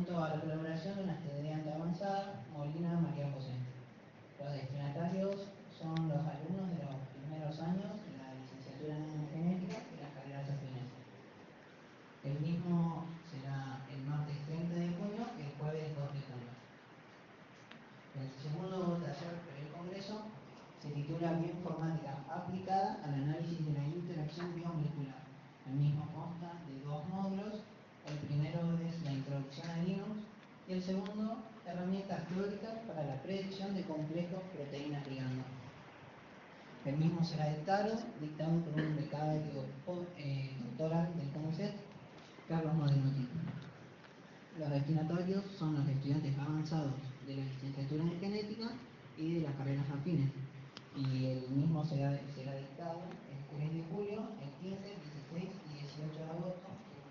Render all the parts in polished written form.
junto a la colaboración de una estudiante avanzada, Molina María José. Los destinatarios son los alumnos de los primeros años de la licenciatura en genética y las carreras afines. El mismo será el martes 30 de junio y el jueves 2 de junio. El segundo taller del Congreso se titula Bioinformática aplicada al análisis de la interacción biomolecular. El mismo consta de 2 módulos. El primero es la introducción a Linux y el segundo, herramientas teóricas para la predicción de complejos proteínas ligando. El mismo será dictado por un becario doctoral del CONICET, Carlos Modenotti. Los destinatarios son los estudiantes avanzados de la licenciatura en genética y de las carreras afines. Y el mismo será dictado el 3 de julio, el 15, 16 y 18 de agosto.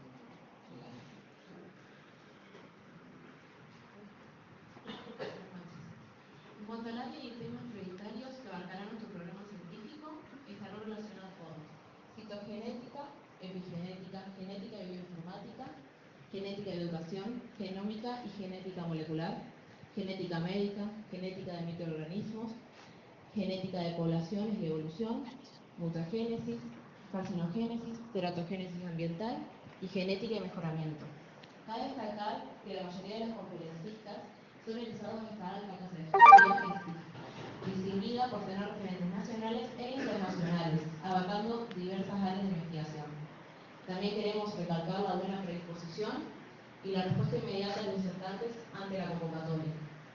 En cuanto al área y temas prioritarios que abarcará nuestro programa científico, estarán relacionados con citogenética, epigenética, genética y bioinformática, genética de educación, genómica y genética molecular, genética médica, genética de microorganismos, genética de poblaciones y evolución, mutagénesis, carcinogénesis, teratogénesis ambiental y genética y mejoramiento. Cabe destacar que la mayoría de los conferencistas son egresados de esta alta casa de estudios, distinguida por tener referentes nacionales e internacionales, abarcando diversas áreas de investigación. También queremos recalcar la buena predisposición y la respuesta inmediata de los disertantes ante la convocatoria.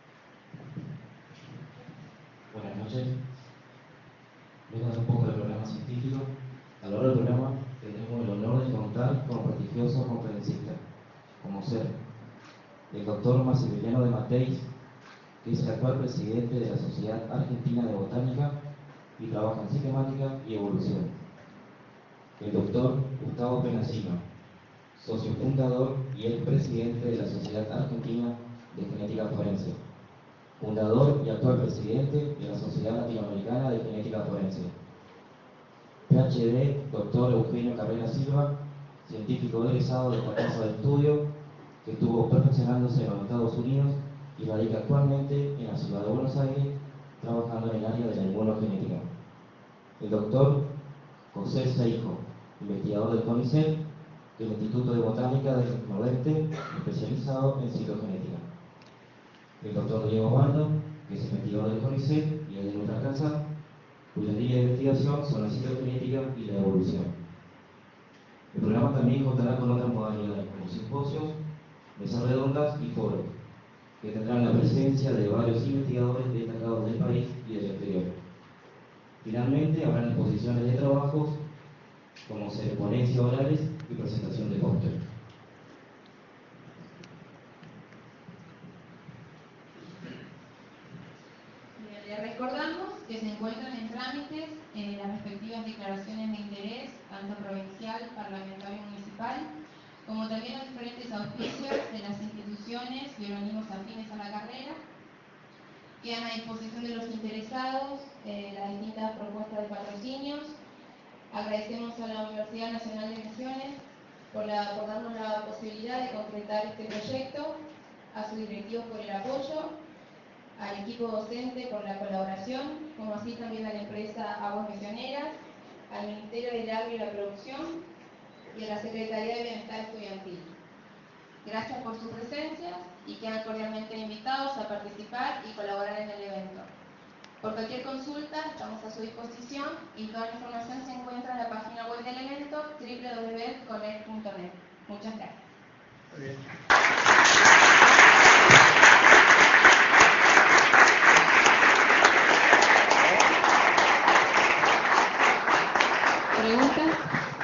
Buenas noches. Voy a dar un poco del programa científico. A lo largo del programa tenemos el honor de contar con prestigiosos conferencistas, como ser el doctor Maximiliano de Mateis, que es el actual presidente de la Sociedad Argentina de Botánica y trabaja en sistemática y evolución. El doctor Gustavo Penasino, socio fundador y expresidente de la Sociedad Argentina de Genética Forense, fundador y actual presidente de la Sociedad Latinoamericana de Genética Forense. PhD, doctor Eugenio Carrera Silva, científico egresado de esta casa de estudio, que estuvo perfeccionándose en los Estados Unidos y radica actualmente en la ciudad de Buenos Aires, trabajando en el área de la inmunogenética. El doctor José Seijo, investigador del CONICET, del Instituto de Botánica del Nordeste, especializado en citogenética. El doctor Diego Baldo, que es investigador del CONICET y el de nuestra casa, cuya línea de investigación son la citogenética y la evolución. El programa también contará con otras modalidades, como simposios, mesas redondas y foros, que tendrán la presencia de varios investigadores destacados del país y del exterior. Finalmente, habrá exposiciones de trabajos, como ser ponencias orales y presentación de póster. Les recordamos que se encuentran en trámites las respectivas declaraciones de interés, tanto provincial, parlamentario y municipal, como también los diferentes auspicios de las instituciones y organismos afines a la carrera. Quedan a disposición de los interesados las distintas propuestas de patrocinios. Agradecemos a la Universidad Nacional de Misiones por darnos la posibilidad de concretar este proyecto, a sus directivos por el apoyo, al equipo docente por la colaboración, como así también a la empresa Aguas Misioneras, al Ministerio del Agro y la Producción y a la Secretaría de Bienestar Estudiantil. Gracias por su presencia y quedan cordialmente invitados a participar y colaborar en el evento. Por cualquier consulta estamos a su disposición y toda la información se encuentra en la página web del evento www.conect.net. Muchas gracias. Muy bien. ¿Preguntas?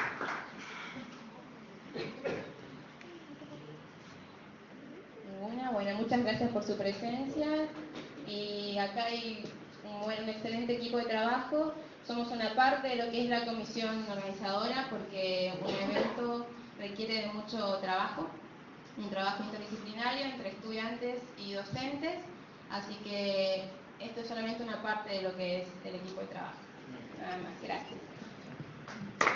Ninguna. Bueno, muchas gracias por su presencia. Y acá hay un excelente equipo de trabajo. Somos una parte de lo que es la comisión organizadora, porque un evento requiere de mucho trabajo, un trabajo interdisciplinario entre estudiantes y docentes. Así que esto es solamente una parte de lo que es el equipo de trabajo. Nada más. Gracias.